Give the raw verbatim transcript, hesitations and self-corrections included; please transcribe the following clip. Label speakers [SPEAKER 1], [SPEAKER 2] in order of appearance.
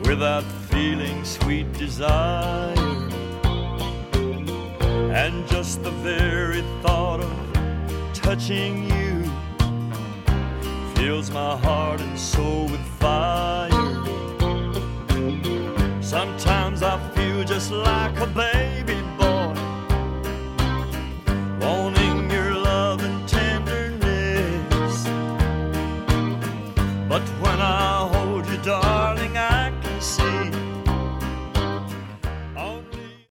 [SPEAKER 1] without feeling sweet desire. And just the very thought of touching you fills my heart and soul with fire. Sometimes I feel just like a baby